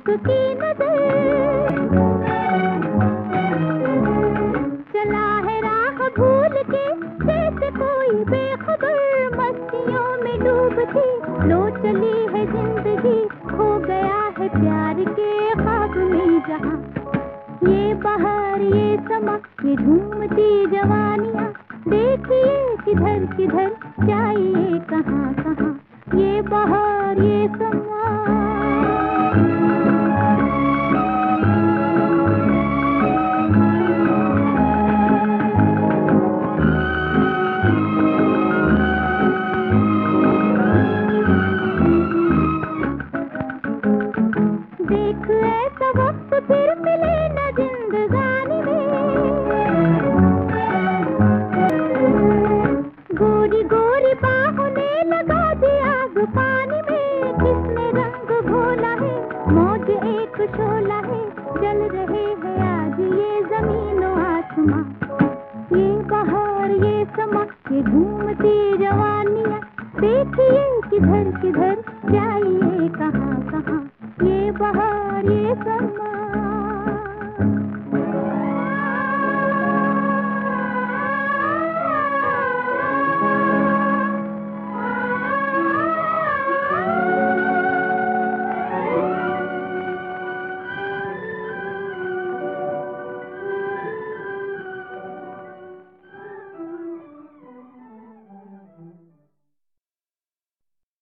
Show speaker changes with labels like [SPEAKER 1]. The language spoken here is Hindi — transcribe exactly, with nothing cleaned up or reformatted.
[SPEAKER 1] इश्क की नजर। चला है राह भूल के जैसे कोई बेखबर, मस्तियों में डूबती लो चली है जिंदगी, खो गया है प्यार के ख्वाब में जहां। ये बहार ये समा ये झूमती जवानियां, देखिए किधर किधर जाइए कहां कहां। ये बहार ये समा देख ऐसा वक्त फिर मिले न जिंदगानी में। गोरी गोरी बाहों ने लगा दिया आग पानी में, किसने रंग घोला है मौज एक शोला है, जल रहे हैं आज ये जमीनों आसमां। ये बहार ये समा ये घूमती जवानियां, देखिए किधर किधर जाइए कहां कहां। ये बहार ये समा